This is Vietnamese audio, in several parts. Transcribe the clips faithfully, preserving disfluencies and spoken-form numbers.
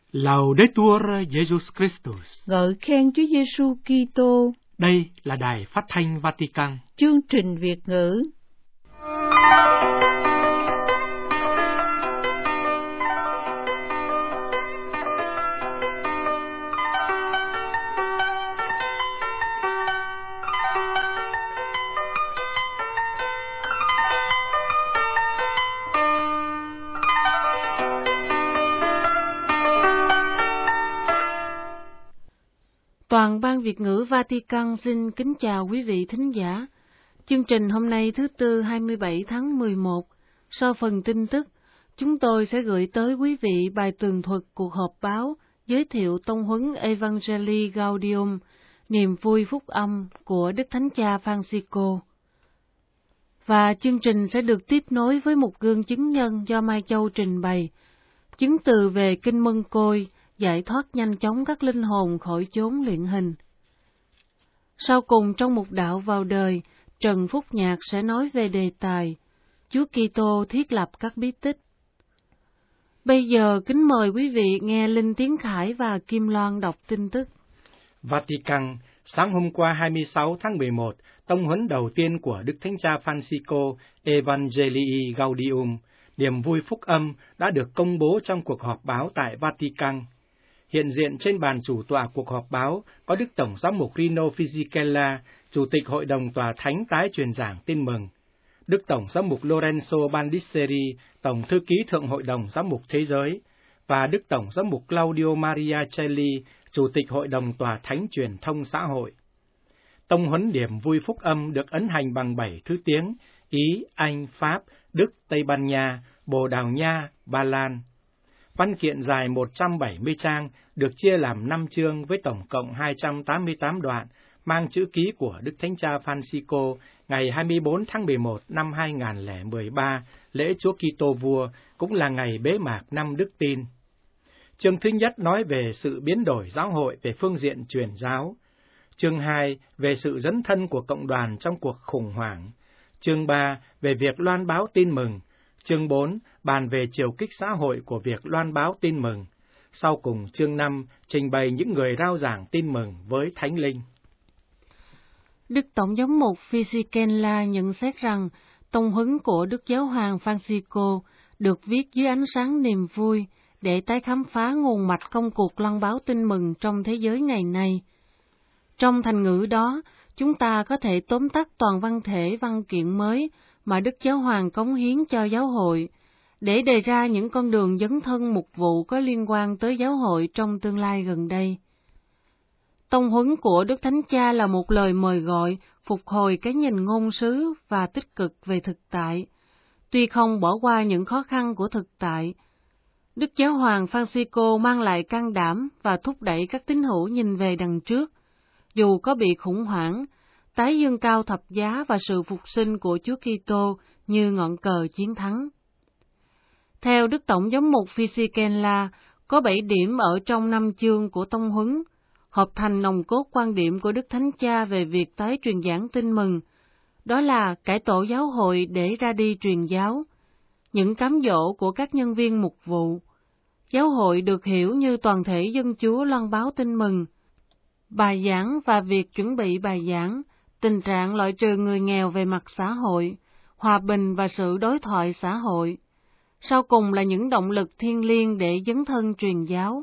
Laudetur Jesus Christus. Ngợi khen Chúa Giêsu Kitô. Đây là đài phát thanh Vatican. Chương trình Việt ngữ. Toàn ban Việt ngữ Vatican xin kính chào quý vị thính giả. Chương trình hôm nay thứ Tư hai mươi bảy tháng mười một, sau phần tin tức, chúng tôi sẽ gửi tới quý vị bài tường thuật cuộc họp báo giới thiệu tông huấn Evangelii Gaudium, niềm vui phúc âm của Đức Thánh Cha Francisco. Và chương trình sẽ được tiếp nối với một gương chứng nhân do Mai Châu trình bày, chứng từ về Kinh Mân Côi, giải thoát nhanh chóng các linh hồn khỏi chốn luyện hình. Sau cùng trong mục đạo vào đời, Trần Phúc Nhạc sẽ nói về đề tài Chúa Kitô thiết lập các bí tích. Bây giờ kính mời quý vị nghe Linh Tiến Khải và Kim Loan đọc tin tức. Vatican, sáng hôm qua hai mươi sáu tháng mười một, tông huấn đầu tiên của Đức Thánh Cha Francisco Evangelii Gaudium, niềm vui phúc âm, đã được công bố trong cuộc họp báo tại Vatican. Hiện diện trên bàn chủ tọa cuộc họp báo có Đức Tổng giám mục Rino Fisichella, Chủ tịch Hội đồng Tòa Thánh tái truyền giảng tin mừng, Đức Tổng giám mục Lorenzo Bandisseri, Tổng thư ký Thượng Hội đồng Giám mục Thế giới, và Đức Tổng giám mục Claudio Maria Celli, Chủ tịch Hội đồng Tòa Thánh truyền thông xã hội. Tông huấn niềm vui phúc âm được ấn hành bằng bảy thứ tiếng: Ý, Anh, Pháp, Đức, Tây Ban Nha, Bồ Đào Nha, Ba Lan. Văn kiện dài một trăm bảy mươi trang, được chia làm năm chương với tổng cộng hai trăm tám mươi tám đoạn, mang chữ ký của Đức Thánh Cha Francisco ngày hai mươi bốn tháng mười một năm hai nghìn không trăm mười ba, lễ Chúa Kitô Vua, cũng là ngày bế mạc năm Đức Tin. Chương thứ nhất nói về sự biến đổi giáo hội về phương diện truyền giáo. Chương hai về sự dấn thân của cộng đoàn trong cuộc khủng hoảng. Chương ba về việc loan báo tin mừng. Chương bốn bàn về chiều kích xã hội của việc loan báo tin mừng. Sau cùng chương năm trình bày những người rao giảng tin mừng với Thánh Linh. Đức Tổng giám mục Fisichella nhận xét rằng tông huấn của Đức Giáo hoàng Francisco được viết dưới ánh sáng niềm vui để tái khám phá nguồn mạch công cuộc loan báo tin mừng trong thế giới ngày nay. Trong thành ngữ đó, chúng ta có thể tóm tắt toàn văn thể văn kiện mới mà Đức Giáo hoàng cống hiến cho giáo hội, để đề ra những con đường dấn thân mục vụ có liên quan tới giáo hội trong tương lai gần đây. Tông huấn của Đức Thánh Cha là một lời mời gọi phục hồi cái nhìn ngôn sứ và tích cực về thực tại, tuy không bỏ qua những khó khăn của thực tại. Đức Giáo hoàng Francisco mang lại can đảm và thúc đẩy các tín hữu nhìn về đằng trước, dù có bị khủng hoảng, tái dương cao thập giá và sự phục sinh của Chúa Kitô như ngọn cờ chiến thắng. Theo Đức Tổng giám mục Fisichella, có bảy điểm ở trong năm chương của tông huấn, hợp thành nòng cốt quan điểm của Đức Thánh Cha về việc tái truyền giảng tin mừng, đó là cải tổ giáo hội để ra đi truyền giáo, những cám dỗ của các nhân viên mục vụ. Giáo hội được hiểu như toàn thể dân Chúa loan báo tin mừng, bài giảng và việc chuẩn bị bài giảng, tình trạng loại trừ người nghèo về mặt xã hội, hòa bình và sự đối thoại xã hội. Sau cùng là những động lực thiêng liêng để dấn thân truyền giáo.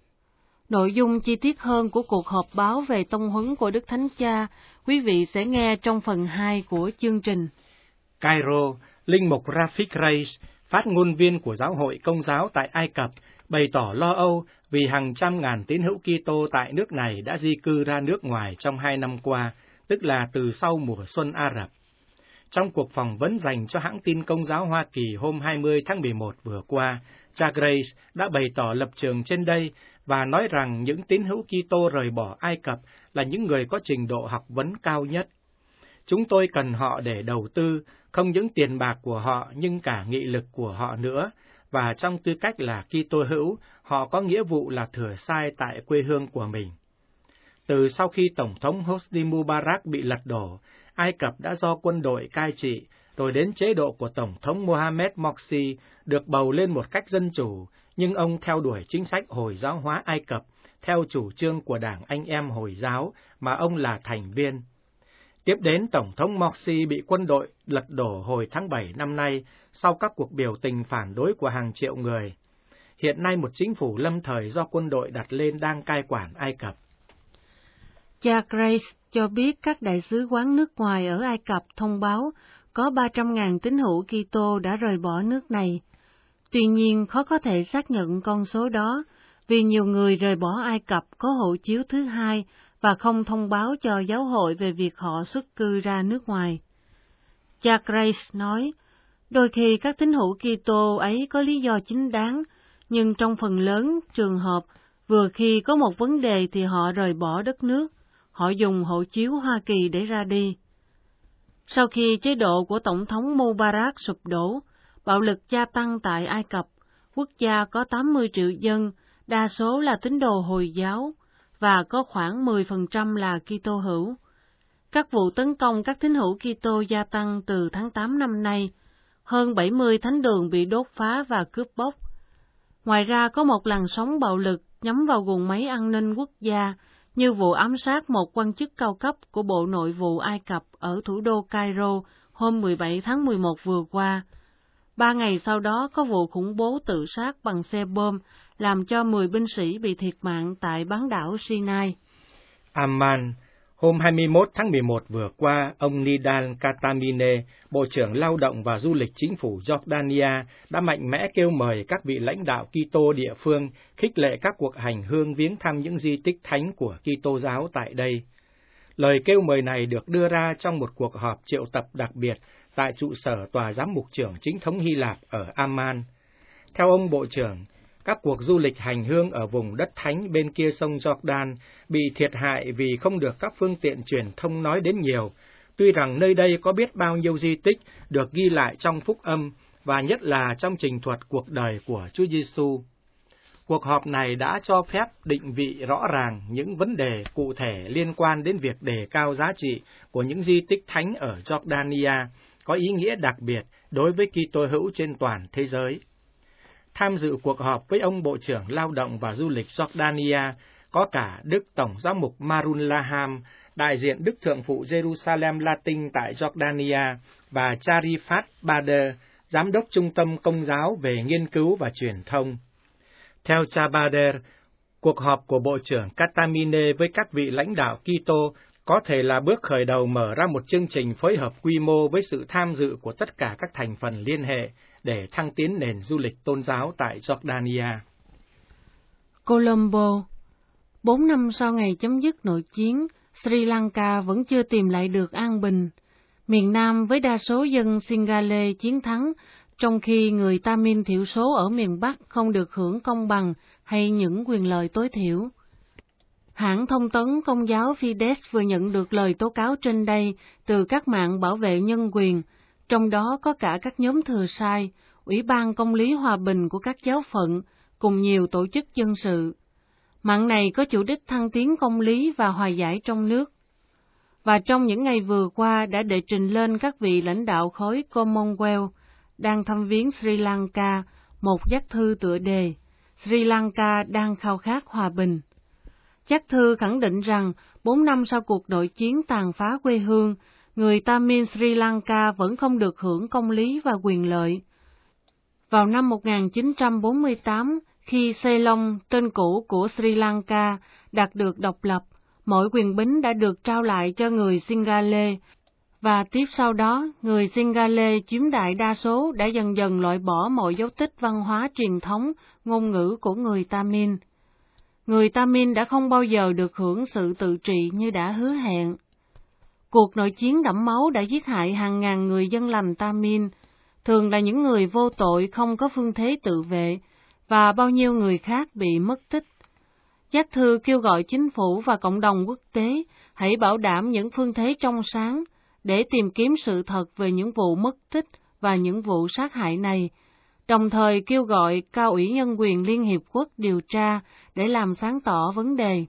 Nội dung chi tiết hơn của cuộc họp báo về tông huấn của Đức Thánh Cha, quý vị sẽ nghe trong phần hai của chương trình. Cairo, Linh mục Rafik Reis, phát ngôn viên của Giáo hội Công giáo tại Ai Cập, bày tỏ lo âu vì hàng trăm ngàn tín hữu Kitô tại nước này đã di cư ra nước ngoài trong hai năm qua, tức là từ sau mùa xuân Ả Rập. Trong cuộc phỏng vấn dành cho hãng tin Công giáo Hoa Kỳ hôm hai mươi tháng mười một vừa qua, cha Grace đã bày tỏ lập trường trên đây và nói rằng những tín hữu Kitô rời bỏ Ai Cập là những người có trình độ học vấn cao nhất. Chúng tôi cần họ để đầu tư, không những tiền bạc của họ nhưng cả nghị lực của họ nữa, và trong tư cách là Kitô hữu, họ có nghĩa vụ là thừa sai tại quê hương của mình. Từ sau khi Tổng thống Hosni Mubarak bị lật đổ, Ai Cập đã do quân đội cai trị, rồi đến chế độ của Tổng thống Mohamed Morsi được bầu lên một cách dân chủ, nhưng ông theo đuổi chính sách Hồi giáo hóa Ai Cập theo chủ trương của Đảng Anh em Hồi giáo mà ông là thành viên. Tiếp đến, Tổng thống Morsi bị quân đội lật đổ hồi tháng bảy năm nay sau các cuộc biểu tình phản đối của hàng triệu người. Hiện nay một chính phủ lâm thời do quân đội đặt lên đang cai quản Ai Cập. Cha Grace cho biết các đại sứ quán nước ngoài ở Ai Cập thông báo có ba trăm nghìn tín hữu Kitô đã rời bỏ nước này. Tuy nhiên, khó có thể xác nhận con số đó, vì nhiều người rời bỏ Ai Cập có hộ chiếu thứ hai và không thông báo cho giáo hội về việc họ xuất cư ra nước ngoài. Cha Grace nói, đôi khi các tín hữu Kitô ấy có lý do chính đáng, nhưng trong phần lớn trường hợp, vừa khi có một vấn đề thì họ rời bỏ đất nước, họ dùng hộ chiếu Hoa Kỳ để ra đi. Sau khi chế độ của Tổng thống Mubarak sụp đổ, bạo lực gia tăng tại Ai Cập, quốc gia có tám mươi triệu dân, đa số là tín đồ Hồi giáo, và có khoảng mười phần trăm là Kitô hữu. Các vụ tấn công các tín hữu Kitô gia tăng từ tháng tám năm nay, hơn bảy mươi thánh đường bị đốt phá và cướp bóc. Ngoài ra có một làn sóng bạo lực nhắm vào guồng máy an ninh quốc gia, như vụ ám sát một quan chức cao cấp của Bộ Nội vụ Ai Cập ở thủ đô Cairo hôm mười bảy tháng mười một vừa qua. Ba ngày sau đó có vụ khủng bố tự sát bằng xe bom, làm cho mười binh sĩ bị thiệt mạng tại bán đảo Sinai. Amman, hôm hai mươi mốt tháng mười một vừa qua, ông Nidal Katamine, Bộ trưởng Lao động và Du lịch Chính phủ Jordania, đã mạnh mẽ kêu mời các vị lãnh đạo Kitô địa phương khích lệ các cuộc hành hương viếng thăm những di tích thánh của Kitô giáo tại đây. Lời kêu mời này được đưa ra trong một cuộc họp triệu tập đặc biệt tại trụ sở Tòa Giám mục trưởng Chính thống Hy Lạp ở Amman. Theo ông Bộ trưởng, các cuộc du lịch hành hương ở vùng đất thánh bên kia sông Jordan bị thiệt hại vì không được các phương tiện truyền thông nói đến nhiều, tuy rằng nơi đây có biết bao nhiêu di tích được ghi lại trong phúc âm và nhất là trong trình thuật cuộc đời của Chúa Giêsu. Cuộc họp này đã cho phép định vị rõ ràng những vấn đề cụ thể liên quan đến việc đề cao giá trị của những di tích thánh ở Jordania, có ý nghĩa đặc biệt đối với Kitô hữu trên toàn thế giới. Tham dự cuộc họp với ông Bộ trưởng Lao động và Du lịch Jordania có cả Đức Tổng giám mục Marun Laham, đại diện Đức Thượng phụ Jerusalem Latin tại Jordania, và Charifat Bader, Giám đốc Trung tâm Công giáo về nghiên cứu và truyền thông. Theo cha Bader, cuộc họp của Bộ trưởng Katamine với các vị lãnh đạo Kitô có thể là bước khởi đầu mở ra một chương trình phối hợp quy mô với sự tham dự của tất cả các thành phần liên hệ để thăng tiến nền du lịch tôn giáo tại Jordania. Colombo. Bốn năm sau ngày chấm dứt nội chiến, Sri Lanka vẫn chưa tìm lại được an bình. Miền Nam với đa số dân Sinhala chiến thắng, trong khi người Tamil thiểu số ở miền Bắc không được hưởng công bằng hay những quyền lợi tối thiểu. Hãng thông tấn Công giáo Fides vừa nhận được lời tố cáo trên đây từ các mạng bảo vệ nhân quyền, trong đó có cả các nhóm thừa sai, Ủy ban Công lý Hòa bình của các giáo phận, cùng nhiều tổ chức dân sự. Mạng này có chủ đích thăng tiến công lý và hòa giải trong nước. Và trong những ngày vừa qua đã đệ trình lên các vị lãnh đạo khối Commonwealth đang thăm viếng Sri Lanka một dắt thư tựa đề Sri Lanka đang khao khát hòa bình. Dắt thư khẳng định rằng bốn năm sau cuộc nội chiến tàn phá quê hương, người Tamil Sri Lanka vẫn không được hưởng công lý và quyền lợi. Vào năm một nghìn chín trăm bốn mươi tám, khi Ceylon, tên cũ của Sri Lanka, đạt được độc lập, mọi quyền bính đã được trao lại cho người Sinhala, và tiếp sau đó, người Sinhala chiếm đại đa số đã dần dần loại bỏ mọi dấu tích văn hóa truyền thống, ngôn ngữ của người Tamil. Người Tamil đã không bao giờ được hưởng sự tự trị như đã hứa hẹn. Cuộc nội chiến đẫm máu đã giết hại hàng ngàn người dân lành Tamil, thường là những người vô tội không có phương thế tự vệ, và bao nhiêu người khác bị mất tích. Dắt thư kêu gọi chính phủ và cộng đồng quốc tế hãy bảo đảm những phương thế trong sáng để tìm kiếm sự thật về những vụ mất tích và những vụ sát hại này, đồng thời kêu gọi Cao ủy Nhân quyền Liên Hiệp Quốc điều tra để làm sáng tỏ vấn đề.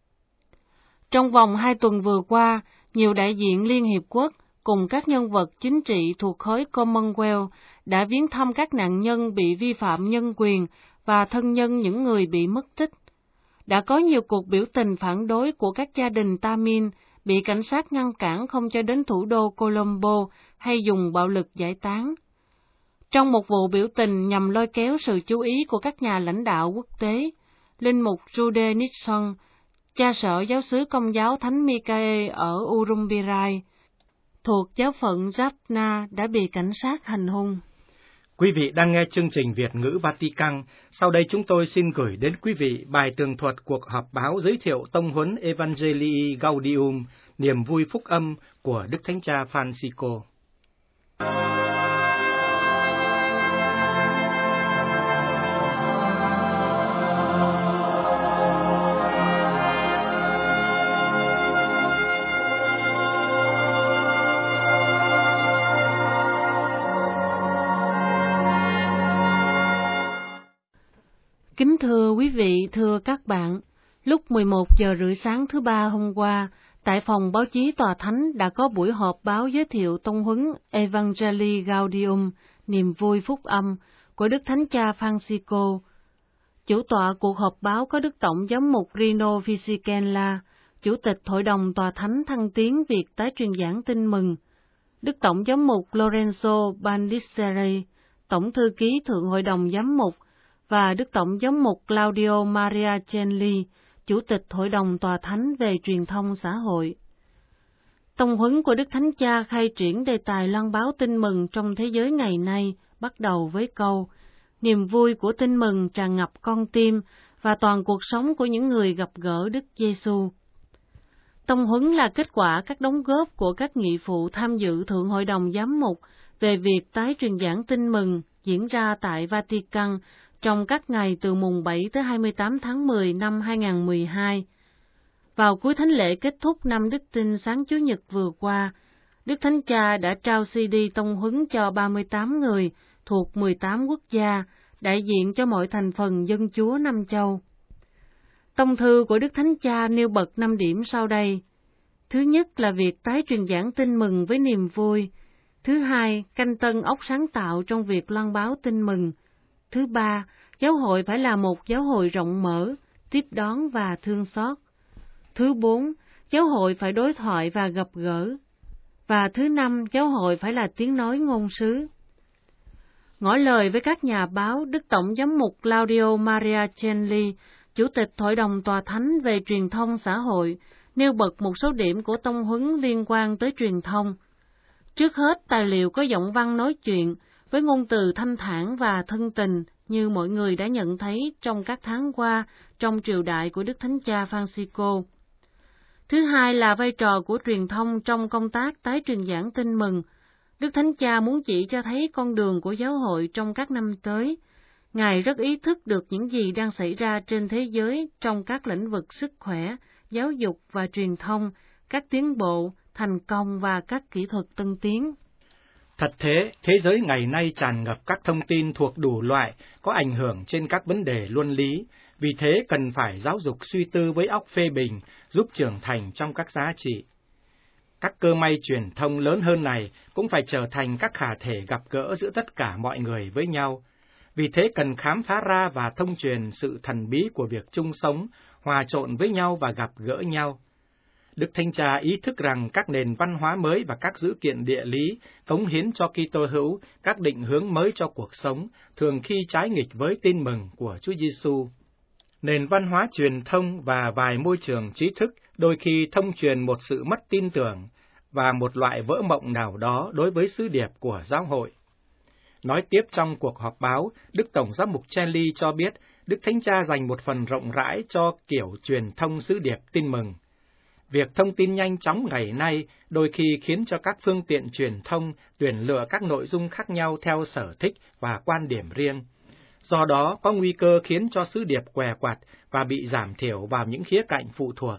Trong vòng hai tuần vừa qua, nhiều đại diện Liên Hiệp Quốc cùng các nhân vật chính trị thuộc khối Commonwealth đã viếng thăm các nạn nhân bị vi phạm nhân quyền và thân nhân những người bị mất tích. Đã có nhiều cuộc biểu tình phản đối của các gia đình Tamil bị cảnh sát ngăn cản không cho đến thủ đô Colombo hay dùng bạo lực giải tán. Trong một vụ biểu tình nhằm lôi kéo sự chú ý của các nhà lãnh đạo quốc tế, linh mục Rude Nixon, cha sở giáo xứ Công giáo Thánh Michael ở Urumbirai, thuộc giáo phận Jaffna đã bị cảnh sát hành hung. Quý vị đang nghe chương trình Việt ngữ Vatican. Sau đây chúng tôi xin gửi đến quý vị bài tường thuật cuộc họp báo giới thiệu tông huấn Evangelii Gaudium, niềm vui phúc âm của Đức Thánh Cha Francisco. Kính thưa quý vị, thưa các bạn, lúc mười một giờ rưỡi sáng thứ ba hôm qua, tại phòng báo chí Tòa Thánh đã có buổi họp báo giới thiệu tông huấn Evangelii Gaudium, niềm vui phúc âm của Đức Thánh Cha Francisco. Chủ tọa cuộc họp báo có Đức Tổng giám mục Rino Fisichella, Chủ tịch Hội đồng Tòa Thánh thăng tiến việc tái truyền giảng tin mừng, Đức Tổng giám mục Lorenzo Baldisseri, Tổng thư ký Thượng Hội đồng Giám mục, và Đức Tổng giám mục Claudio Maria Cenli, Chủ tịch Hội đồng Tòa Thánh về truyền thông xã hội. Tông huấn của Đức Thánh Cha khai triển đề tài loan báo tin mừng trong thế giới ngày nay, bắt đầu với câu: niềm vui của tin mừng tràn ngập con tim và toàn cuộc sống của những người gặp gỡ Đức Giêsu. Tông huấn là kết quả các đóng góp của các nghị phụ tham dự Thượng Hội đồng Giám mục về việc tái truyền giảng tin mừng diễn ra tại Vatican trong các ngày từ mùng bảy tới hai mươi tám tháng mười năm hai nghìn không trăm mười hai. Vào cuối thánh lễ kết thúc năm Đức Tin sáng Chủ nhật vừa qua, Đức Thánh Cha đã trao xê đê tông huấn cho ba mươi tám người thuộc mười tám quốc gia, đại diện cho mọi thành phần dân Chúa năm châu. Tông thư của Đức Thánh Cha nêu bật năm điểm sau đây. Thứ nhất là việc tái truyền giảng tin mừng với niềm vui. Thứ hai, canh tân óc sáng tạo trong việc loan báo tin mừng. Thứ ba, giáo hội phải là một giáo hội rộng mở, tiếp đón và thương xót. Thứ bốn, giáo hội phải đối thoại và gặp gỡ. Và thứ năm, giáo hội phải là tiếng nói ngôn sứ. Ngỏ lời với các nhà báo, Đức Tổng giám mục Claudio Maria Cenli, Chủ tịch Hội đồng Tòa Thánh về truyền thông xã hội, nêu bật một số điểm của tông huấn liên quan tới truyền thông. Trước hết, tài liệu có giọng văn nói chuyện, với ngôn từ thanh thản và thân tình như mọi người đã nhận thấy trong các tháng qua trong triều đại của Đức Thánh Cha Francisco. Thứ hai là vai trò của truyền thông trong công tác tái truyền giảng tin mừng. Đức Thánh Cha muốn chỉ cho thấy con đường của giáo hội trong các năm tới. Ngài rất ý thức được những gì đang xảy ra trên thế giới trong các lĩnh vực sức khỏe, giáo dục và truyền thông, các tiến bộ, thành công và các kỹ thuật tân tiến. Thật thế, thế giới ngày nay tràn ngập các thông tin thuộc đủ loại, có ảnh hưởng trên các vấn đề luân lý, vì thế cần phải giáo dục suy tư với óc phê bình, giúp trưởng thành trong các giá trị. Các cơ may truyền thông lớn hơn này cũng phải trở thành các khả thể gặp gỡ giữa tất cả mọi người với nhau. Vì thế cần khám phá ra và thông truyền sự thần bí của việc chung sống, hòa trộn với nhau và gặp gỡ nhau. Đức Thánh Cha ý thức rằng các nền văn hóa mới và các dữ kiện địa lý cống hiến cho Kitô hữu các định hướng mới cho cuộc sống, thường khi trái nghịch với tin mừng của Chúa Giêsu. Nền văn hóa truyền thông và vài môi trường trí thức đôi khi thông truyền một sự mất tin tưởng và một loại vỡ mộng nào đó đối với sứ điệp của giáo hội. Nói tiếp trong cuộc họp báo, Đức Tổng giám mục Cenli cho biết Đức Thánh Cha dành một phần rộng rãi cho kiểu truyền thông sứ điệp tin mừng. Việc thông tin nhanh chóng ngày nay đôi khi khiến cho các phương tiện truyền thông tuyển lựa các nội dung khác nhau theo sở thích và quan điểm riêng. Do đó, có nguy cơ khiến cho sứ điệp què quặt và bị giảm thiểu vào những khía cạnh phụ thuộc.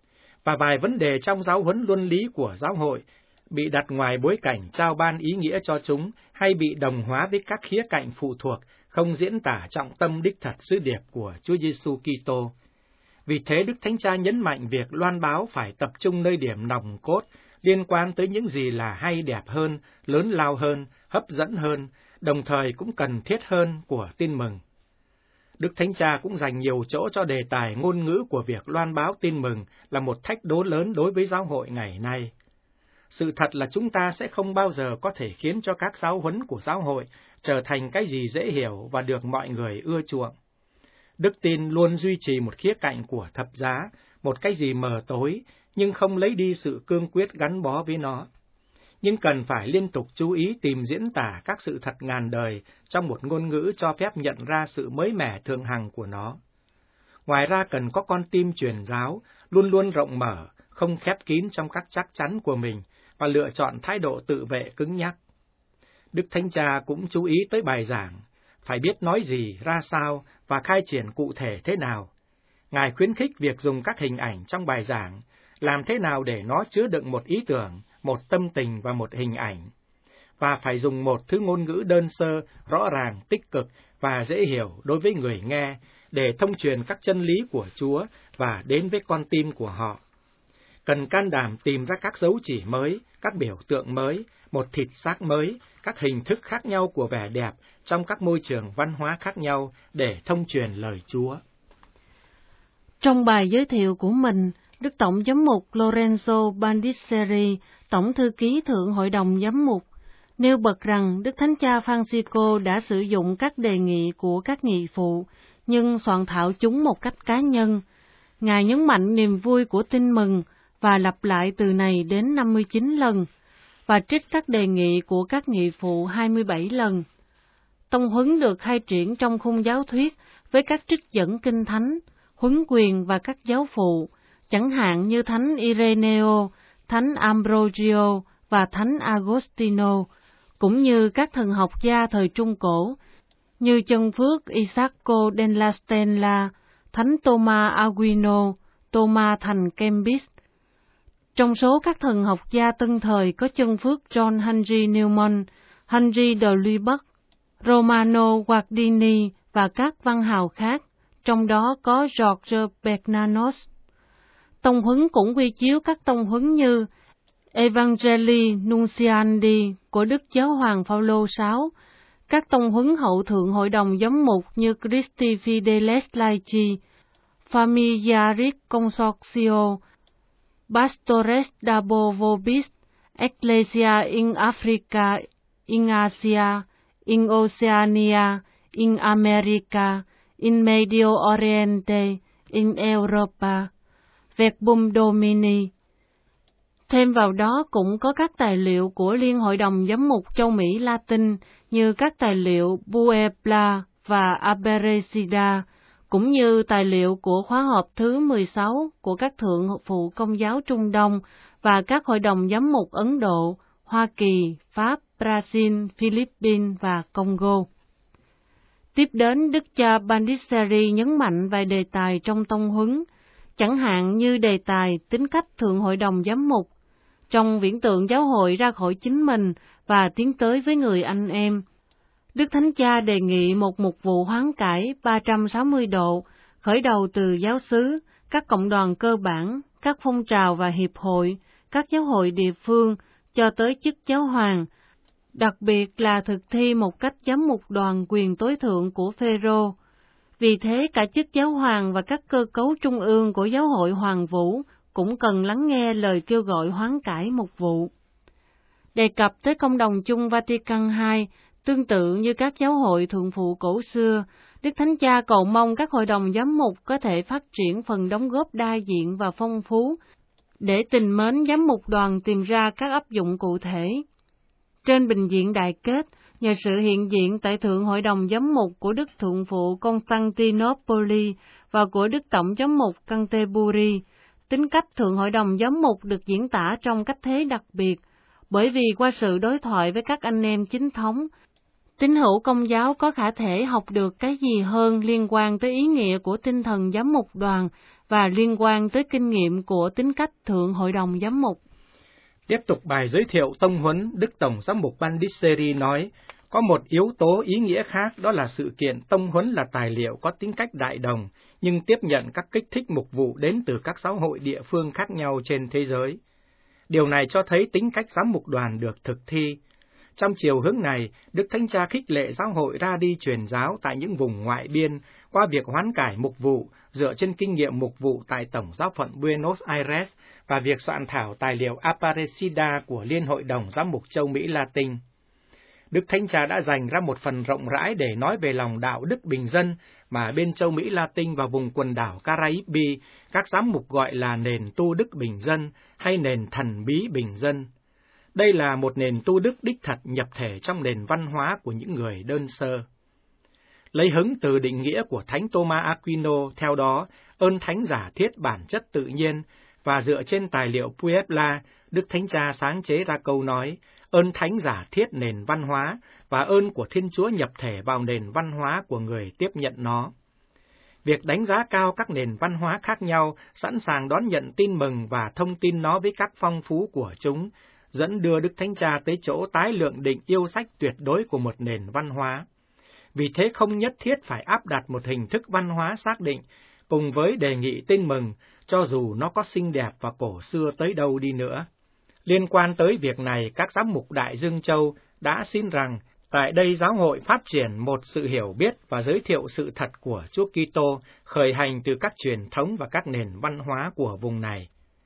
Và vài vấn đề trong giáo huấn luân lý của giáo hội bị đặt ngoài bối cảnh trao ban ý nghĩa cho chúng hay bị đồng hóa với các khía cạnh phụ thuộc, không diễn tả trọng tâm đích thật sứ điệp của Chúa Giêsu Kitô. Vì thế, Đức Thánh Cha nhấn mạnh việc loan báo phải tập trung nơi điểm nòng cốt, liên quan tới những gì là hay đẹp hơn, lớn lao hơn, hấp dẫn hơn, đồng thời cũng cần thiết hơn của tin mừng. Đức Thánh Cha cũng dành nhiều chỗ cho đề tài ngôn ngữ của việc loan báo tin mừng là một thách đố lớn đối với giáo hội ngày nay. Sự thật là chúng ta sẽ không bao giờ có thể khiến cho các giáo huấn của giáo hội trở thành cái gì dễ hiểu và được mọi người ưa chuộng. Đức tin luôn duy trì một khía cạnh của thập giá, một cái gì mờ tối, nhưng không lấy đi sự cương quyết gắn bó với nó. Nhưng cần phải liên tục chú ý tìm diễn tả các sự thật ngàn đời trong một ngôn ngữ cho phép nhận ra sự mới mẻ thường hằng của nó. Ngoài ra cần có con tim truyền giáo, luôn luôn rộng mở, không khép kín trong các chắc chắn của mình, và lựa chọn thái độ tự vệ cứng nhắc. Đức Thánh Cha cũng chú ý tới bài giảng, phải biết nói gì, ra sao và khai triển cụ thể thế nào. Ngài khuyến khích việc dùng các hình ảnh trong bài giảng, làm thế nào để nó chứa đựng một ý tưởng, một tâm tình và một hình ảnh. Và phải dùng một thứ ngôn ngữ đơn sơ, rõ ràng, tích cực và dễ hiểu đối với người nghe, để thông truyền các chân lý của Chúa và đến với con tim của họ. Cần can đảm tìm ra các dấu chỉ mới, các biểu tượng mới, một thịt xác mới, các hình thức khác nhau của vẻ đẹp trong các môi trường văn hóa khác nhau để thông truyền lời Chúa. Trong bài giới thiệu của mình, Đức Tổng Giám mục Lorenzo Bandisseri, Tổng thư ký Thượng Hội đồng Giám mục, nêu bật rằng Đức Thánh Cha Francisco đã sử dụng các đề nghị của các nghị phụ, nhưng soạn thảo chúng một cách cá nhân. Ngài nhấn mạnh niềm vui của tin mừng và lặp lại từ này đến năm mươi chín lần, và trích các đề nghị của các nghị phụ hai mươi bảy lần. Tông huấn được khai triển trong khung giáo thuyết với các trích dẫn kinh thánh, huấn quyền và các giáo phụ, chẳng hạn như Thánh Ireneo, Thánh Ambrogio và Thánh Agostino, cũng như các thần học gia thời Trung Cổ, như chân phước Isacco della Stella, Thánh Thomas Aquino, Thomas thành Kempis. Trong số các thần học gia tân thời có chân phước John Henry Newman, Henry de Lubac, Romano Guardini và các văn hào khác, trong đó có George Bernanos. Tông huấn cũng quy chiếu các tông huấn như Evangelii Nunciandi của Đức Giáo hoàng Phaolô đệ sáu, các tông huấn hậu thượng hội đồng giám mục như Christi Fideles Laici, Familiaris Consortio, Pastores Dabo Vobis, Ecclesia in Africa, in Asia, in Oceania, in America, in Medio Oriente, in Europa, Verbum Domini. Thêm vào đó cũng có các tài liệu của Liên Hội đồng Giám mục châu Mỹ Latin như các tài liệu Puebla và Aparecida, cũng như tài liệu của khóa họp thứ mười sáu của các thượng phụ Công giáo Trung Đông và các hội đồng giám mục Ấn Độ, Hoa Kỳ, Pháp, Brazil, Philippines và Congo. Tiếp đến, Đức cha Bandisseri nhấn mạnh vài đề tài trong tông huấn, chẳng hạn như đề tài tính cách Thượng Hội đồng Giám mục, trong viễn tượng giáo hội ra khỏi chính mình và tiến tới với người anh em. Đức Thánh Cha đề nghị một mục vụ hoán cải ba trăm sáu mươi độ, khởi đầu từ giáo xứ, các cộng đoàn cơ bản, các phong trào và hiệp hội, các giáo hội địa phương, cho tới chức giáo hoàng, đặc biệt là thực thi một cách giám mục đoàn quyền tối thượng của Phêrô. Vì thế, cả chức giáo hoàng và các cơ cấu trung ương của giáo hội Hoàng Vũ cũng cần lắng nghe lời kêu gọi hoán cải mục vụ. Đề cập tới công đồng chung Vatican hai, tương tự như các giáo hội thượng phụ cổ xưa, Đức Thánh Cha cầu mong các hội đồng giám mục có thể phát triển phần đóng góp đa diện và phong phú, để tình mến giám mục đoàn tìm ra các áp dụng cụ thể. Trên bình diện đại kết, nhờ sự hiện diện tại Thượng Hội đồng Giám mục của Đức Thượng phụ Constantinopoli và của Đức Tổng Giám mục Canterbury, tính cách Thượng Hội đồng Giám mục được diễn tả trong cách thế đặc biệt, bởi vì qua sự đối thoại với các anh em chính thống, tín hữu Công giáo có khả thể học được cái gì hơn liên quan tới ý nghĩa của tinh thần giám mục đoàn và liên quan tới kinh nghiệm của tính cách Thượng Hội đồng Giám mục. Tiếp tục bài giới thiệu tông huấn, Đức Tổng Giám mục Bandisseri nói, có một yếu tố ý nghĩa khác, đó là sự kiện tông huấn là tài liệu có tính cách đại đồng, nhưng tiếp nhận các kích thích mục vụ đến từ các giáo hội địa phương khác nhau trên thế giới. Điều này cho thấy tính cách giám mục đoàn được thực thi. Trong chiều hướng này, Đức Thánh Cha khích lệ giáo hội ra đi truyền giáo tại những vùng ngoại biên, qua việc hoán cải mục vụ dựa trên kinh nghiệm mục vụ tại Tổng giáo phận Buenos Aires và việc soạn thảo tài liệu Aparecida của Liên hội đồng giám mục châu Mỹ Latin. Đức Thánh Cha đã dành ra một phần rộng rãi để nói về lòng đạo đức bình dân mà bên châu Mỹ Latin và vùng quần đảo Caribe, các giám mục gọi là nền tu đức bình dân hay nền thần bí bình dân. Đây là một nền tu đức đích thật nhập thể trong nền văn hóa của những người đơn sơ. Lấy hứng từ định nghĩa của Thánh Thomas Aquino, theo đó, ơn thánh giả thiết bản chất tự nhiên, và dựa trên tài liệu Puebla, Đức Thánh Cha sáng chế ra câu nói, ơn thánh giả thiết nền văn hóa, và ơn của Thiên Chúa nhập thể vào nền văn hóa của người tiếp nhận nó. Việc đánh giá cao các nền văn hóa khác nhau, sẵn sàng đón nhận tin mừng và thông tin nó với các phong phú của chúng, dẫn đưa Đức Thánh Cha tới chỗ tái lượng định yêu sách tuyệt đối của một nền văn hóa. Vì thế không nhất thiết phải áp đặt một hình thức văn hóa xác định, cùng với đề nghị tin mừng, cho dù nó có xinh đẹp và cổ xưa tới đâu đi nữa. Liên quan tới việc này, các giám mục Đại Dương Châu đã xin rằng, tại đây giáo hội phát triển một sự hiểu biết và giới thiệu sự thật của Chúa Kitô, khởi hành từ các truyền thống và các nền văn hóa của vùng này.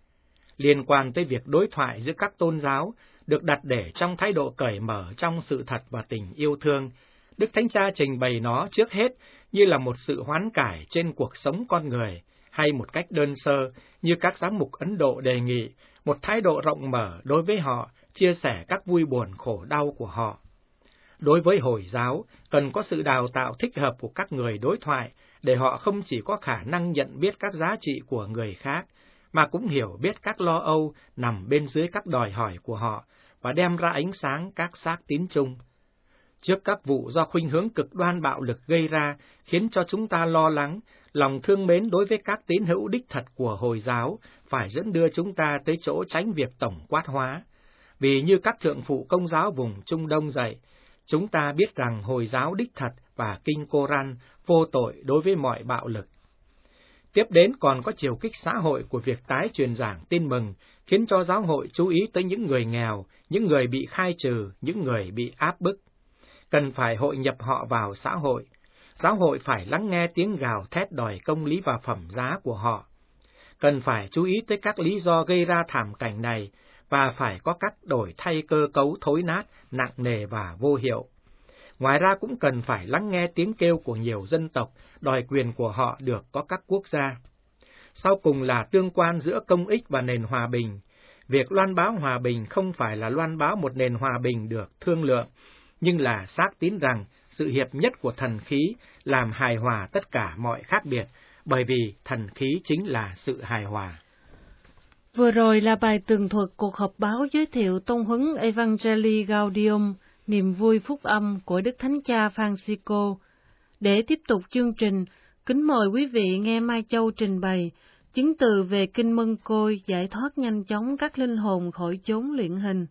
Liên quan tới việc đối thoại giữa các tôn giáo, được đặt để trong thái độ cởi mở trong sự thật và tình yêu thương, Đức Thánh Cha trình bày nó trước hết như là một sự hoán cải trên cuộc sống con người, hay một cách đơn sơ, như các giám mục Ấn Độ đề nghị, một thái độ rộng mở đối với họ, chia sẻ các vui buồn khổ đau của họ. Đối với Hồi giáo, cần có sự đào tạo thích hợp của các người đối thoại, để họ không chỉ có khả năng nhận biết các giá trị của người khác, mà cũng hiểu biết các lo âu nằm bên dưới các đòi hỏi của họ, và đem ra ánh sáng các xác tín chung. Trước các vụ do khuynh hướng cực đoan bạo lực gây ra, khiến cho chúng ta lo lắng, lòng thương mến đối với các tín hữu đích thật của Hồi giáo phải dẫn đưa chúng ta tới chỗ tránh việc tổng quát hóa. Vì như các thượng phụ Công giáo vùng Trung Đông dạy, chúng ta biết rằng Hồi giáo đích thật và Kinh Cô-răn vô tội đối với mọi bạo lực. Tiếp đến còn có chiều kích xã hội của việc tái truyền giảng tin mừng, khiến cho giáo hội chú ý tới những người nghèo, những người bị khai trừ, những người bị áp bức. Cần phải hội nhập họ vào xã hội. Giáo hội phải lắng nghe tiếng gào thét đòi công lý và phẩm giá của họ. Cần phải chú ý tới các lý do gây ra thảm cảnh này, và phải có các đổi thay cơ cấu thối nát, nặng nề và vô hiệu. Ngoài ra cũng cần phải lắng nghe tiếng kêu của nhiều dân tộc, đòi quyền của họ được có các quốc gia. Sau cùng là tương quan giữa công ích và nền hòa bình. Việc loan báo hòa bình không phải là loan báo một nền hòa bình được thương lượng, nhưng là xác tín rằng sự hiệp nhất của thần khí làm hài hòa tất cả mọi khác biệt, bởi vì thần khí chính là sự hài hòa. Vừa rồi là bài tường thuật cuộc họp báo giới thiệu tông huấn Evangelii Gaudium, niềm vui phúc âm của Đức Thánh Cha Francisco. Để tiếp tục chương trình, kính mời quý vị nghe Mai Châu trình bày chứng từ về Kinh Mân Côi giải thoát nhanh chóng các linh hồn khỏi chốn luyện hình.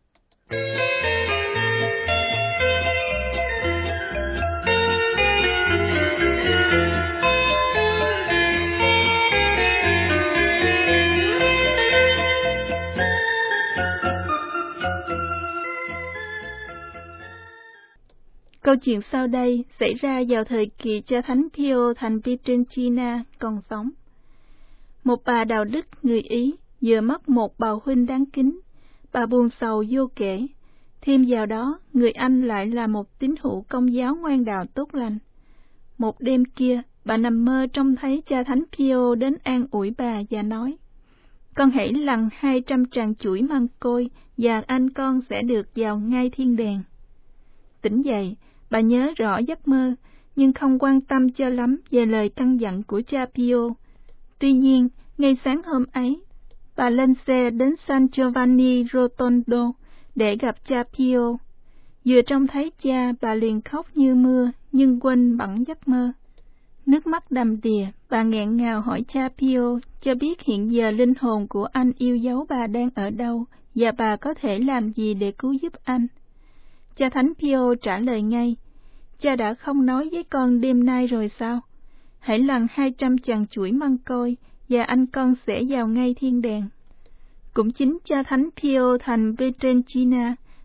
Câu chuyện sau đây xảy ra vào thời kỳ cha Thánh Pio thành Pietrelcina còn sống. Một bà đạo đức người Ý vừa mất một bào huynh đáng kính, bà buồn sầu vô kể. Thêm vào đó, người anh lại là một tín hữu Công giáo ngoan đạo tốt lành. Một đêm kia, bà nằm mơ trông thấy cha Thánh Pio đến an ủi bà và nói: "Con hãy lằn hai trăm tràng chuỗi măng côi và anh con sẽ được vào ngay thiên đàng." Tỉnh dậy, bà nhớ rõ giấc mơ, nhưng không quan tâm cho lắm về lời căn dặn của cha Pio. Tuy nhiên, ngay sáng hôm ấy, bà lên xe đến San Giovanni Rotondo để gặp cha Pio. Vừa trông thấy cha, bà liền khóc như mưa, nhưng quên bẵng giấc mơ. Nước mắt đầm đìa, bà nghẹn ngào hỏi cha Pio cho biết hiện giờ linh hồn của anh yêu dấu bà đang ở đâu, và bà có thể làm gì để cứu giúp anh. Cha Thánh Pio trả lời ngay: "Cha đã không nói với con đêm nay rồi sao? Hãy lằn hai trăm chàng chuỗi măng côi, và anh con sẽ vào ngay thiên đàng." Cũng chính cha Thánh Pio thành Pietrelcina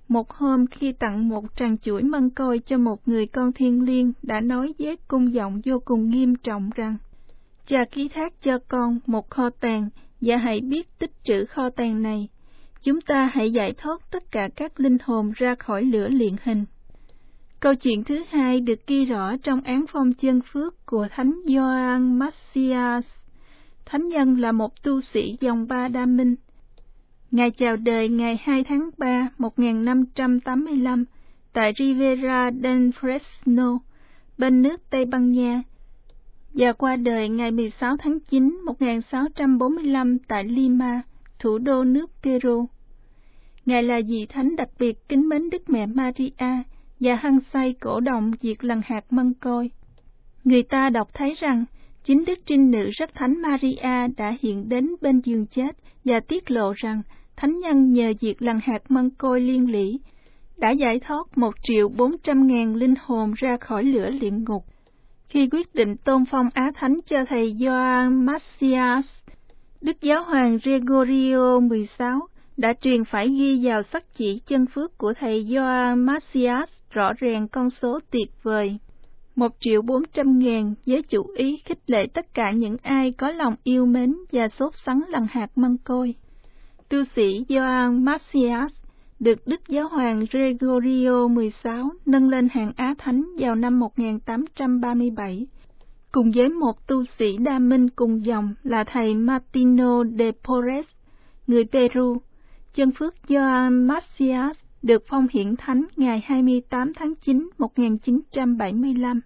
Một hôm khi tặng một tràng chuỗi mân côi cho một người con thiêng liêng, đã nói với cung giọng vô cùng nghiêm trọng rằng: Cha ký thác cho con một kho tàng, và hãy biết tích trữ kho tàng này. Chúng ta hãy giải thoát tất cả các linh hồn ra khỏi lửa luyện hình. Câu chuyện thứ hai được ghi rõ trong án phong chân phước của Thánh Gioan Matthias. Thánh nhân là một tu sĩ dòng Ba Đa Minh. Ngài chào đời ngày hai tháng ba một nghìn năm trăm tám mươi lăm tại Ribera del Fresno, bên nước Tây Ban Nha, và qua đời ngày mười sáu tháng chín một nghìn sáu trăm bốn mươi lăm tại Lima, thủ đô nước Peru. Ngài là vị thánh đặc biệt kính mến Đức Mẹ Maria và hăng say cổ động việc lần hạt mân côi. Người ta đọc thấy rằng chính Đức Trinh Nữ Rất Thánh Maria đã hiện đến bên giường chết và tiết lộ rằng thánh nhân nhờ việc lần hạt mân côi liên lỉ đã giải thoát một triệu bốn trăm ngàn linh hồn ra khỏi lửa luyện ngục. Khi quyết định tôn phong Á Thánh cho thầy Gioan Matthias, Đức Giáo hoàng Gregorio mười sáu đã truyền phải ghi vào sắc chỉ chân phước của thầy Gioan Matthias rõ ràng con số tuyệt vời, một triệu bốn trăm ngàn, với chủ ý khích lệ tất cả những ai có lòng yêu mến và sốt sắng lần hạt mân côi. Tu sĩ Gioan Matthias được Đức Giáo hoàng Gregorio mười sáu nâng lên hạng Á Thánh vào năm một nghìn tám trăm ba mươi bảy, cùng với một tu sĩ Đa Minh cùng dòng là thầy Martino de Porres, người Peru. Chân phước Gioan Matthias được phong hiển thánh ngày hai mươi tám tháng chín một nghìn chín trăm bảy mươi lăm.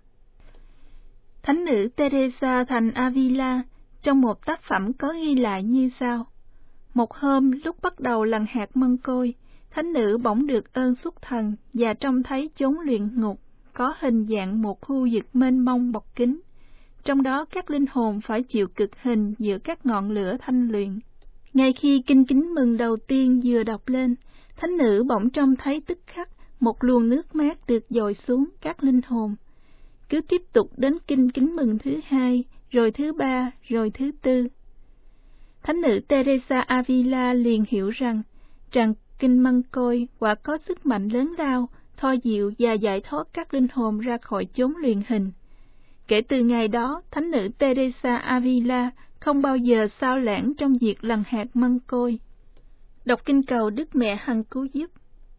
Thánh nữ Teresa thành Avila trong một tác phẩm có ghi lại như sau: Một hôm lúc bắt đầu lần hạt mân côi, thánh nữ bỗng được ơn xuất thần và trông thấy chốn luyện ngục có hình dạng một khu vực mênh mông bọc kín, trong đó các linh hồn phải chịu cực hình giữa các ngọn lửa thanh luyện. Ngay khi kinh kính mừng đầu tiên vừa đọc lên, thánh nữ bỗng trông thấy tức khắc một luồng nước mát được dội xuống các linh hồn. Cứ tiếp tục đến kinh kính mừng thứ hai, rồi thứ ba, rồi thứ tư. Thánh nữ Teresa Avila liền hiểu rằng tràng kinh mân côi quả có sức mạnh lớn lao, thoa dịu và giải thoát các linh hồn ra khỏi chốn luyện hình. Kể từ ngày đó, thánh nữ Teresa Avila không bao giờ sao lãng trong việc lần hạt mân côi. Đọc kinh cầu Đức Mẹ hằng cứu giúp.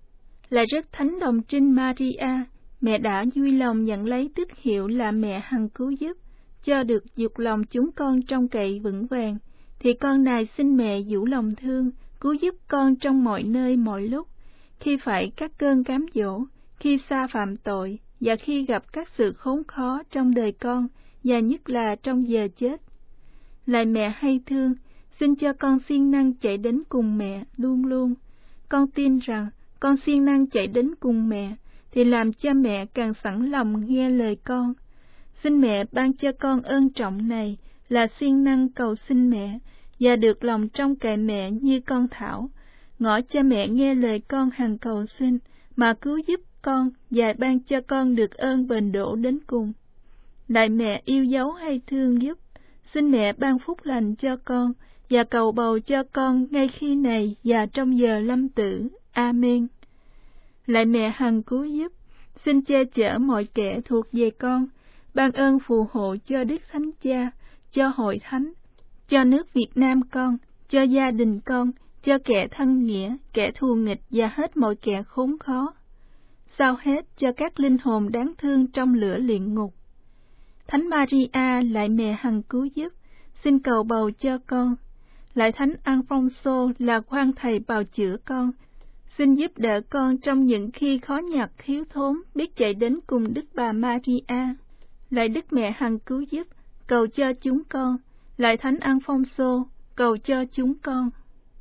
Là rất thánh đồng trinh Maria, mẹ đã vui lòng nhận lấy tước hiệu là mẹ hằng cứu giúp, cho được dục lòng chúng con trông cậy vững vàng, thì con này xin mẹ vũ lòng thương, cứu giúp con trong mọi nơi mọi lúc, khi phải các cơn cám dỗ, khi xa phạm tội, và khi gặp các sự khốn khó trong đời con, và nhất là trong giờ chết. Lạy mẹ hay thương, xin cho con siêng năng chạy đến cùng mẹ luôn luôn. Con tin rằng con siêng năng chạy đến cùng mẹ, thì làm cho mẹ càng sẵn lòng nghe lời con. Xin mẹ ban cho con ơn trọng này là siêng năng cầu xin mẹ, và được lòng trong cậy mẹ như con Thảo, ngỏ cho mẹ nghe lời con hằng cầu xin, mà cứu giúp con và ban cho con được ơn bền đổ đến cùng. Lạy mẹ yêu dấu hay thương giúp, xin mẹ ban phúc lành cho con, và cầu bầu cho con ngay khi này và trong giờ lâm tử. Amen. Lạy mẹ hằng cứu giúp, xin che chở mọi kẻ thuộc về con, ban ơn phù hộ cho Đức Thánh Cha, cho hội thánh, cho nước Việt Nam con, cho gia đình con, cho kẻ thân nghĩa, kẻ thù nghịch và hết mọi kẻ khốn khó. Sau hết cho các linh hồn đáng thương trong lửa luyện ngục. Thánh Maria, lạy mẹ hằng cứu giúp, xin cầu bầu cho con. Lạy Thánh Alfonso là quan thầy bào chữa con, xin giúp đỡ con trong những khi khó nhọc thiếu thốn, biết chạy đến cùng Đức Bà Maria. Lạy Đức Mẹ hằng cứu giúp, cầu cho chúng con. Lạy Thánh Alfonso, cầu cho chúng con.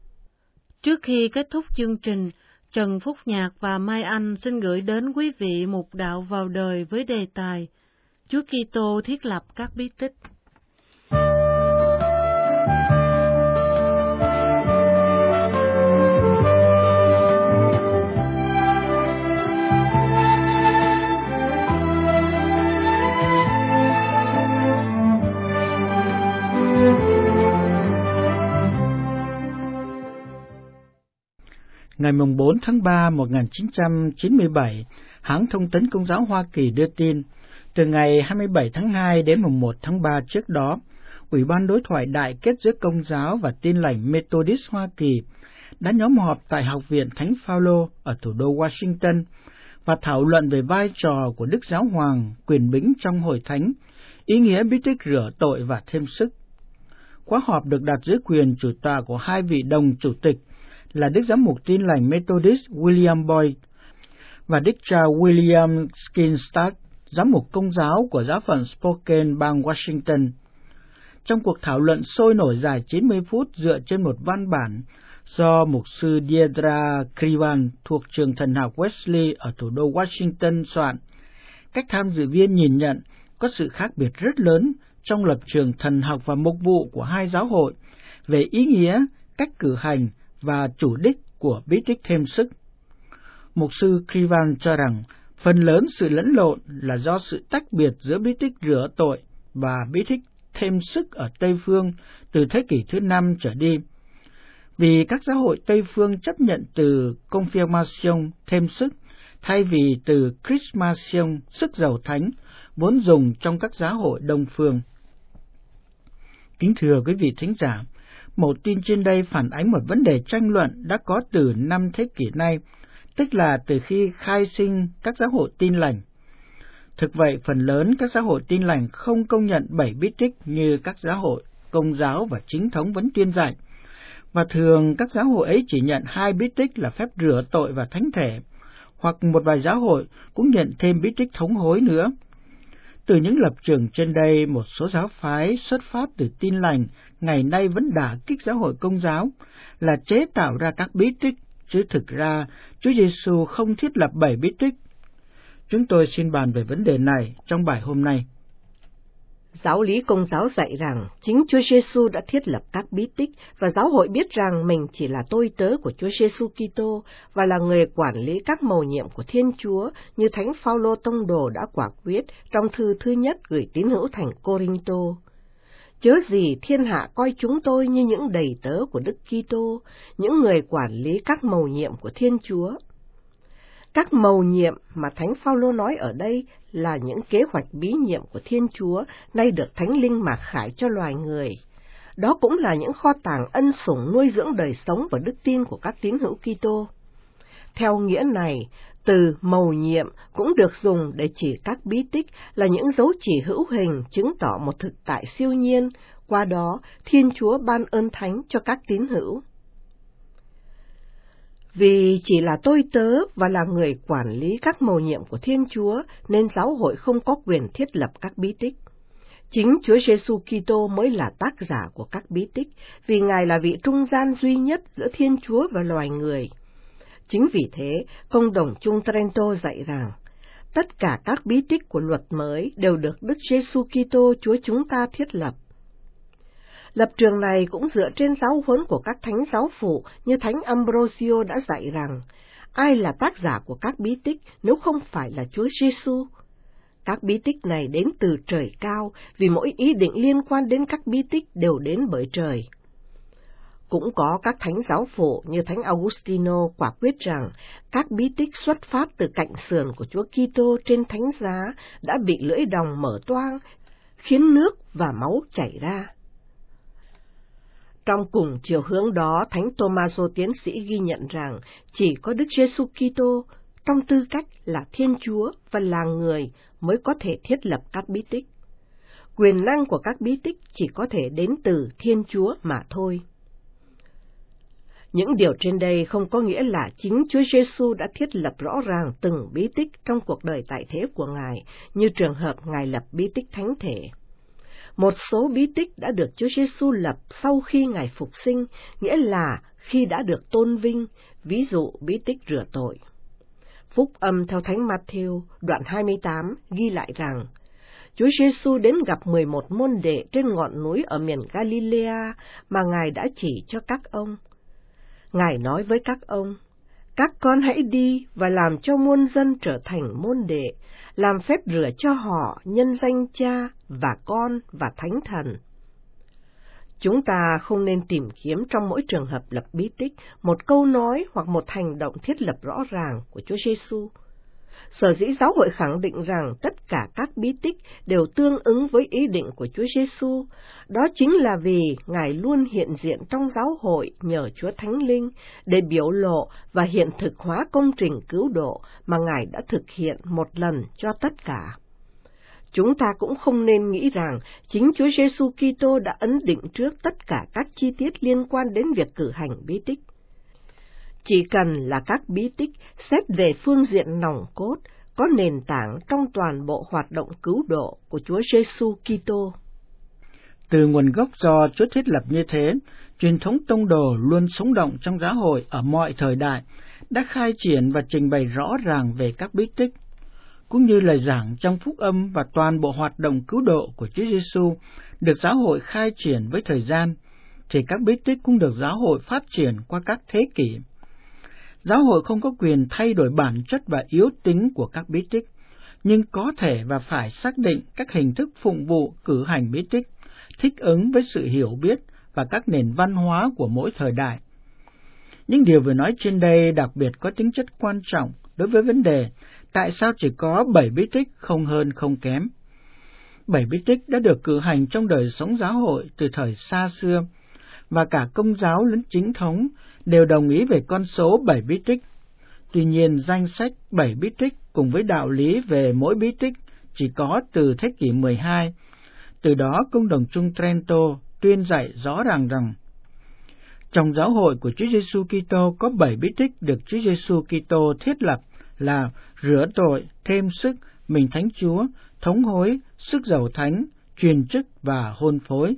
Trước khi kết thúc chương trình, Trần Phúc Nhạc và Mai Anh xin gửi đến quý vị mục đạo vào đời với đề tài Chúa Kitô thiết lập các bí tích. Ngày bốn tháng ba một nghìn chín trăm chín mươi bảy, hãng thông tấn Công giáo Hoa Kỳ đưa tin, từ ngày hai mươi bảy tháng hai đến mùng một tháng ba trước đó, Ủy ban đối thoại đại kết giữa Công giáo và Tin lành Methodist Hoa Kỳ đã nhóm họp tại Học viện Thánh Phaolô ở thủ đô Washington và thảo luận về vai trò của Đức Giáo Hoàng, quyền bính trong hội thánh, ý nghĩa bí tích rửa tội và thêm sức. Khóa họp được đặt dưới quyền chủ tọa của hai vị đồng chủ tịch là Đức Giám mục Tin lành Methodist William Boyd và Đức cha William Skinstad, giám mục Công giáo của giáo phận Spokane, bang Washington. Trong cuộc thảo luận sôi nổi dài chín mươi phút dựa trên một văn bản do mục sư Deirdre Krivan thuộc trường thần học Wesley ở thủ đô Washington soạn, các tham dự viên nhìn nhận có sự khác biệt rất lớn trong lập trường thần học và mục vụ của hai giáo hội về ý nghĩa, cách cử hành và chủ đích của bí tích thêm sức. Mục sư Krivan cho rằng phần lớn sự lẫn lộn là do sự tách biệt giữa bí tích rửa tội và bí tích thêm sức ở Tây Phương từ thế kỷ thứ năm trở đi, vì các giáo hội Tây Phương chấp nhận từ confirmation thêm sức thay vì từ chrismation sức giàu thánh vốn dùng trong các giáo hội Đông Phương. Kính thưa quý vị thính giả, mẫu tin trên đây phản ánh một vấn đề tranh luận đã có từ năm thế kỷ nay, tức là từ khi khai sinh các giáo hội Tin lành. Thực vậy, phần lớn các giáo hội Tin lành không công nhận bảy bí tích như các giáo hội Công giáo và Chính thống vẫn tuyên dạy, và thường các giáo hội ấy chỉ nhận hai bí tích là phép rửa tội và thánh thể, hoặc một vài giáo hội cũng nhận thêm bí tích thống hối nữa. Từ những lập trường trên đây, một số giáo phái xuất phát từ Tin lành ngày nay vẫn đả kích giáo hội Công giáo là chế tạo ra các bí tích, chứ thực ra Chúa Giêsu không thiết lập bảy bí tích. Chúng tôi xin bàn về vấn đề này trong bài hôm nay. Giáo lý Công giáo dạy rằng chính Chúa Giêsu đã thiết lập các bí tích và giáo hội biết rằng mình chỉ là tôi tớ của Chúa Giêsu Kitô và là người quản lý các mầu nhiệm của Thiên Chúa, như Thánh Phaolô tông đồ đã quả quyết trong thư thứ nhất gửi tín hữu thành Cô-rinh-tô. Chớ gì thiên hạ coi chúng tôi như những đầy tớ của Đức Kitô, những người quản lý các mầu nhiệm của Thiên Chúa. Các mầu nhiệm mà Thánh Phaolô nói ở đây là những kế hoạch bí nhiệm của Thiên Chúa nay được Thánh Linh mặc khải cho loài người. Đó cũng là những kho tàng ân sủng nuôi dưỡng đời sống và đức tin của các tín hữu Kitô. Theo nghĩa này, từ mầu nhiệm cũng được dùng để chỉ các bí tích là những dấu chỉ hữu hình chứng tỏ một thực tại siêu nhiên, qua đó Thiên Chúa ban ơn thánh cho các tín hữu. Vì chỉ là tôi tớ và là người quản lý các mầu nhiệm của Thiên Chúa nên giáo hội không có quyền thiết lập các bí tích. Chính Chúa Giêsu Kitô mới là tác giả của các bí tích, vì Ngài là vị trung gian duy nhất giữa Thiên Chúa và loài người. Chính vì thế, Công đồng chung Trento dạy rằng, tất cả các bí tích của luật mới đều được Đức Giêsu Kitô Chúa chúng ta thiết lập. Lập trường này cũng dựa trên giáo huấn của các thánh giáo phụ như Thánh Ambrosio đã dạy rằng, ai là tác giả của các bí tích nếu không phải là Chúa Giêsu? Các bí tích này đến từ trời cao, vì mỗi ý định liên quan đến các bí tích đều đến bởi trời. Cũng có các thánh giáo phụ như Thánh Augustino quả quyết rằng các bí tích xuất phát từ cạnh sườn của Chúa Kitô trên thánh giá đã bị lưỡi đồng mở toang, khiến nước và máu chảy ra. Trong cùng chiều hướng đó, Thánh Tô-ma-sô tiến sĩ ghi nhận rằng chỉ có Đức Giêsu Kitô trong tư cách là Thiên Chúa và là người mới có thể thiết lập các bí tích. Quyền năng của các bí tích chỉ có thể đến từ Thiên Chúa mà thôi. Những điều trên đây không có nghĩa là chính Chúa Giêsu đã thiết lập rõ ràng từng bí tích trong cuộc đời tại thế của Ngài, như trường hợp Ngài lập bí tích thánh thể. Một số bí tích đã được Chúa Giêsu lập sau khi Ngài phục sinh, nghĩa là khi đã được tôn vinh, ví dụ bí tích rửa tội. Phúc âm theo Thánh Ma-thi-êu, đoạn hai mươi tám, ghi lại rằng, Chúa Giêsu đến gặp mười một môn đệ trên ngọn núi ở miền Galilea mà Ngài đã chỉ cho các ông. Ngài nói với các ông, các con hãy đi và làm cho muôn dân trở thành môn đệ, làm phép rửa cho họ nhân danh Cha và Con và Thánh Thần. Chúng ta không nên tìm kiếm trong mỗi trường hợp lập bí tích một câu nói hoặc một hành động thiết lập rõ ràng của Chúa Giêsu. Sở dĩ giáo hội khẳng định rằng tất cả các bí tích đều tương ứng với ý định của Chúa Giêsu, đó chính là vì Ngài luôn hiện diện trong giáo hội nhờ Chúa Thánh Linh để biểu lộ và hiện thực hóa công trình cứu độ mà Ngài đã thực hiện một lần cho tất cả. Chúng ta cũng không nên nghĩ rằng chính Chúa Giêsu Kitô đã ấn định trước tất cả các chi tiết liên quan đến việc cử hành bí tích. Chỉ cần là các bí tích xét về phương diện nòng cốt, có nền tảng trong toàn bộ hoạt động cứu độ của Chúa Giêsu Kitô. Từ nguồn gốc do Chúa thiết lập như thế, truyền thống tông đồ luôn sống động trong giáo hội ở mọi thời đại, đã khai triển và trình bày rõ ràng về các bí tích, cũng như lời giảng trong phúc âm và toàn bộ hoạt động cứu độ của Chúa Giêsu được giáo hội khai triển với thời gian, thì các bí tích cũng được giáo hội phát triển qua các thế kỷ. Giáo hội không có quyền thay đổi bản chất và yếu tính của các bí tích, nhưng có thể và phải xác định các hình thức phụng vụ cử hành bí tích, thích ứng với sự hiểu biết và các nền văn hóa của mỗi thời đại. Những điều vừa nói trên đây đặc biệt có tính chất quan trọng đối với vấn đề tại sao chỉ có bảy bí tích không hơn không kém. Bảy bí tích đã được cử hành trong đời sống giáo hội từ thời xa xưa, và cả Công giáo lẫn Chính thống đều đồng ý về con số bảy bí tích. Tuy nhiên, danh sách bảy bí tích cùng với đạo lý về mỗi bí tích chỉ có từ thế kỷ mười hai. Từ đó, Công đồng chung Trento tuyên dạy rõ ràng rằng trong giáo hội của Chúa Giêsu Kitô có bảy bí tích được Chúa Giêsu Kitô thiết lập là rửa tội, thêm sức, mình Thánh Chúa, thống hối, sức giàu thánh, truyền chức và hôn phối.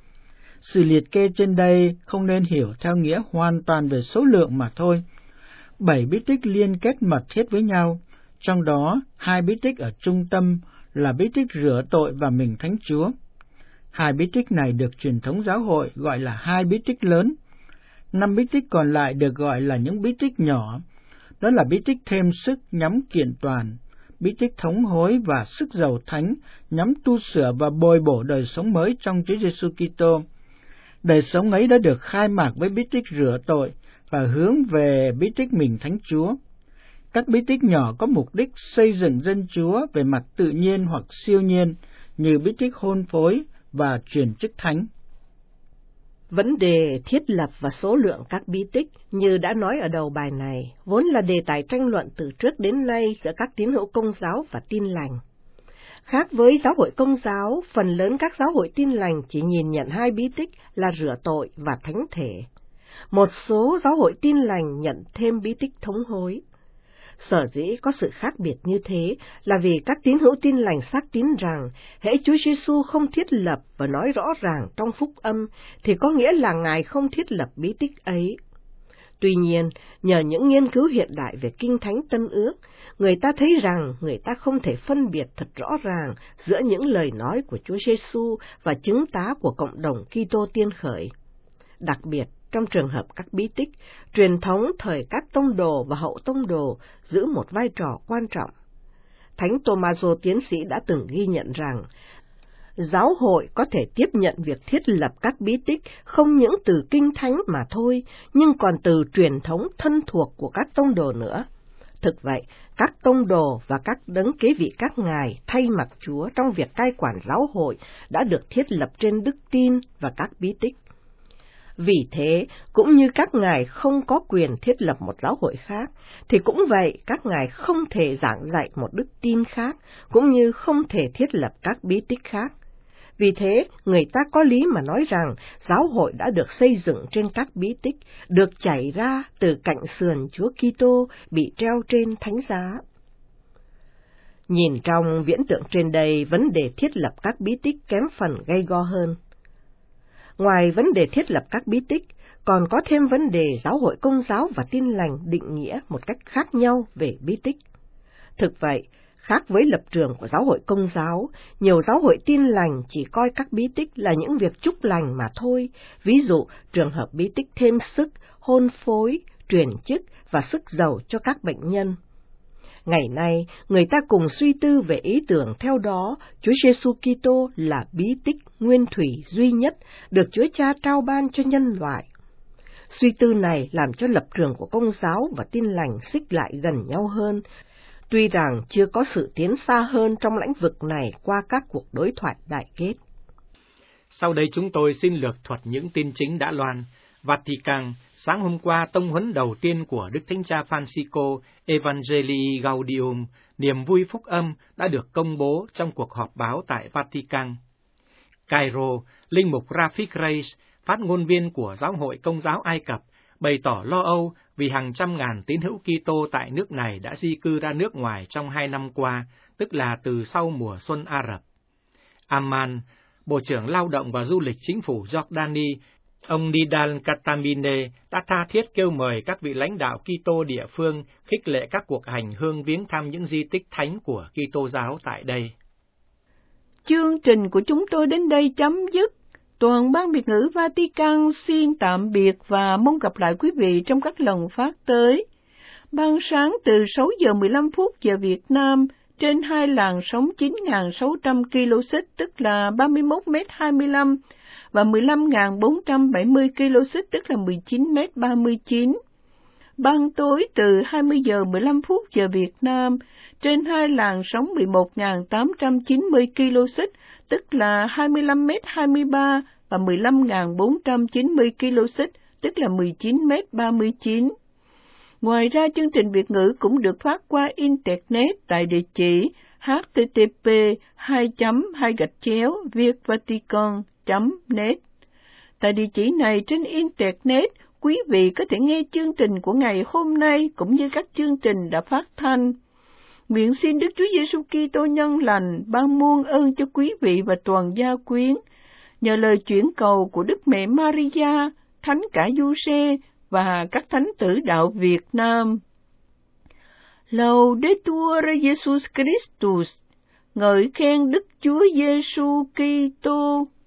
Sự liệt kê trên đây không nên hiểu theo nghĩa hoàn toàn về số lượng mà thôi. Bảy bí tích liên kết mật thiết với nhau, trong đó hai bí tích ở trung tâm là bí tích rửa tội và mình Thánh Chúa. Hai bí tích này được truyền thống giáo hội gọi là hai bí tích lớn. Năm bí tích còn lại được gọi là những bí tích nhỏ. Đó là bí tích thêm sức nhắm kiện toàn, bí tích thống hối và sức giàu thánh nhắm tu sửa và bồi bổ đời sống mới trong Chúa Giêsu Kitô. Đời sống ấy đã được khai mạc với bí tích rửa tội và hướng về bí tích mình Thánh Chúa. Các bí tích nhỏ có mục đích xây dựng dân Chúa về mặt tự nhiên hoặc siêu nhiên, như bí tích hôn phối và truyền chức thánh. Vấn đề thiết lập và số lượng các bí tích, như đã nói ở đầu bài này, vốn là đề tài tranh luận từ trước đến nay giữa các tín hữu Công giáo và Tin lành. Khác với giáo hội Công giáo, phần lớn các giáo hội Tin lành chỉ nhìn nhận hai bí tích là rửa tội và thánh thể. Một số giáo hội Tin lành nhận thêm bí tích thống hối. Sở dĩ có sự khác biệt như thế là vì các tín hữu Tin lành xác tín rằng hễ Chúa Giêsu không thiết lập và nói rõ ràng trong phúc âm thì có nghĩa là Ngài không thiết lập bí tích ấy. Tuy nhiên, nhờ những nghiên cứu hiện đại về Kinh Thánh Tân Ước, người ta thấy rằng người ta không thể phân biệt thật rõ ràng giữa những lời nói của Chúa Giêsu và chứng tá của cộng đồng Kitô tiên khởi. Đặc biệt, trong trường hợp các bí tích, truyền thống thời các tông đồ và hậu tông đồ giữ một vai trò quan trọng. Thánh Tommaso tiến sĩ đã từng ghi nhận rằng, giáo hội có thể tiếp nhận việc thiết lập các bí tích không những từ Kinh Thánh mà thôi, nhưng còn từ truyền thống thân thuộc của các tông đồ nữa. Thực vậy, các tông đồ và các đấng kế vị các ngài thay mặt Chúa trong việc cai quản giáo hội đã được thiết lập trên đức tin và các bí tích. Vì thế, cũng như các ngài không có quyền thiết lập một giáo hội khác, thì cũng vậy các ngài không thể giảng dạy một đức tin khác, cũng như không thể thiết lập các bí tích khác. Vì thế, người ta có lý mà nói rằng giáo hội đã được xây dựng trên các bí tích, được chảy ra từ cạnh sườn Chúa Kitô bị treo trên thánh giá. Nhìn trong viễn tượng trên đây, vấn đề thiết lập các bí tích kém phần gay go hơn. Ngoài vấn đề thiết lập các bí tích, còn có thêm vấn đề giáo hội Công giáo và Tin lành định nghĩa một cách khác nhau về bí tích. Thực vậy, khác với lập trường của giáo hội Công giáo, nhiều giáo hội Tin lành chỉ coi các bí tích là những việc chúc lành mà thôi, ví dụ trường hợp bí tích thêm sức, hôn phối, truyền chức và sức giàu cho các bệnh nhân. Ngày nay, người ta cùng suy tư về ý tưởng theo đó Chúa Giêsu Kitô là bí tích nguyên thủy duy nhất được Chúa Cha trao ban cho nhân loại. Suy tư này làm cho lập trường của Công giáo và Tin lành xích lại gần nhau hơn, tuy rằng chưa có sự tiến xa hơn trong lĩnh vực này qua các cuộc đối thoại đại kết. Sau đây chúng tôi xin lược thuật những tin chính đã loan. Vatican, sáng hôm qua tông huấn đầu tiên của Đức Thánh Cha Francisco Evangelii Gaudium, niềm vui phúc âm, đã được công bố trong cuộc họp báo tại Vatican. Cairo, linh mục Rafik Reis, phát ngôn viên của Giáo hội Công giáo Ai Cập, bày tỏ lo âu vì hàng trăm ngàn tín hữu Kitô tại nước này đã di cư ra nước ngoài trong hai năm qua, tức là từ sau mùa xuân Ả Rập. Amman, Bộ trưởng Lao động và Du lịch Chính phủ Jordani, ông Nidal Katamine đã tha thiết kêu mời các vị lãnh đạo Kitô địa phương khích lệ các cuộc hành hương viếng thăm những di tích thánh của Kitô giáo tại đây. Chương trình của chúng tôi đến đây chấm dứt. Toàn ban Việt ngữ Vatican xin tạm biệt và mong gặp lại quý vị trong các lần phát tới. Ban sáng từ sáu giờ mười lăm phút giờ Việt Nam trên hai làn sóng chín nghìn sáu trăm ki lô xích tức là ba mươi mốt mét hai mươi lăm và mười lăm nghìn bốn trăm bảy mươi ki lô xích tức là mười chín mét ba mươi chín. Ban tối từ hai mươi giờ mười lăm phút giờ Việt Nam trên hai làn sóng mười một nghìn tám trăm chín mươi ki lô xích tức là hai mươi lăm mét hai mươi ba và mười lăm nghìn bốn trăm chín mươi ki lô xích tức là mười chín mét ba mươi chín. Ngoài ra, chương trình Việt ngữ cũng được phát qua Internet tại địa chỉ h t t p hai chấm hai gạch chéo vietvatican chấm net. Tại địa chỉ này trên Internet, quý vị có thể nghe chương trình của ngày hôm nay cũng như các chương trình đã phát thanh. Nguyện xin Đức Chúa Giêsu Kitô nhân lành ban muôn ơn cho quý vị và toàn gia quyến, nhờ lời chuyển cầu của Đức Mẹ Maria, Thánh cả Giuse và các thánh tử đạo Việt Nam. Laudetur Jesus Christus, ngợi khen Đức Chúa Giêsu Kitô.